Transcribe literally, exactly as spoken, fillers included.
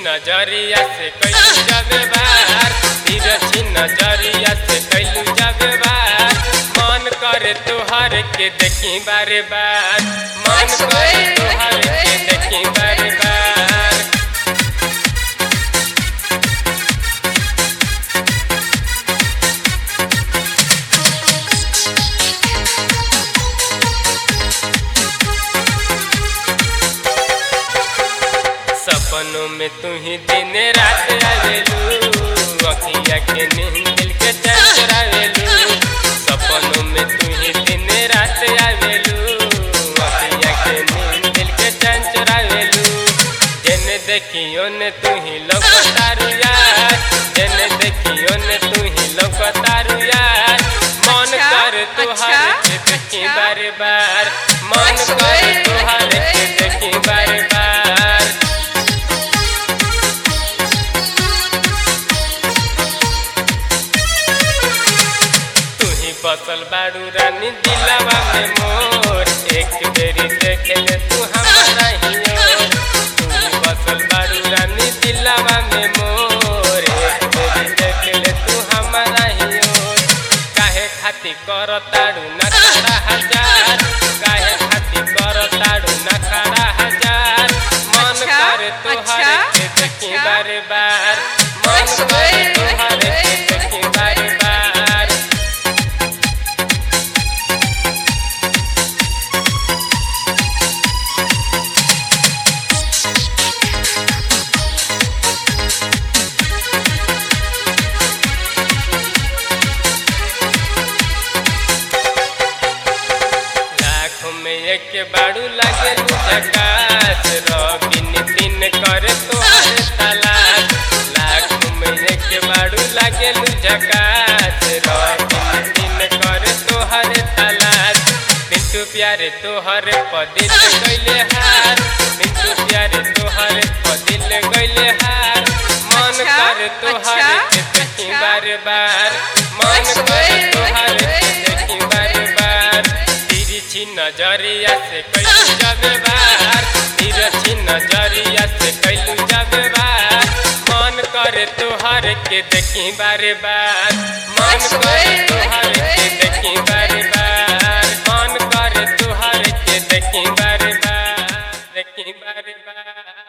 नजरिया से कैलू जाबे बार, तिरछी नजरिया से कैलू जाबे बार। मन करे तोहर के देखी बारे बार, मन करे तोहर के देखी बारे बार। सपनों में तू ही दिन रात आवेलू, अखिया के नींद दिल के चैन चुरावेलू। सपनों में तू ही दिन रात आवेलू, अखिया के नींद दिल के चैन चुरावेलू। जेने देखियो ने तू ही लौकतारू यार, जेने देखियो ने तू ही लौकतारू यार। मन कर तोहर के देखी बार बार, मन कर तोहर के देखी बार बार। बसल बाड़ू रानी दिलवा में मोर, एक बेरी देख ले तू हमारा ही ओर। तू बसल बाड़ू रानी दिलवा में मोर, एक बेरी देख ले तू हमारा ही ओर। काहे खाती कर ताड़ू नखरा हजार, काहे खाती कर ताड़ू नखरा हजार। मन कर तोहर के देखी बार बार, मन कर तोहर के देखी बार बार। एक बाड़ू लगे झकास, रवि नितिन करे तोहर तलाश। लाख में एक बाड़ू लगे झकास, रवि नितिन करे तोहर तलाश। पिंटू प्यारे तोहर पदिल गइले हार, पिंटू प्यारे तोहर पदिल गइले हार। मन कर तोहर के देखी बार बार, मन कर तोहर के देखी बार बार। तिरछी नजरिया से कैलू जाबे बार, तिरछी नजरिया से कैलू जाबे बार। मन करे तोहर के देखी बार बार, मन करे तोहर के देखी बार बार। मन करे तोहर के देखी बार बार, देखी बार बार।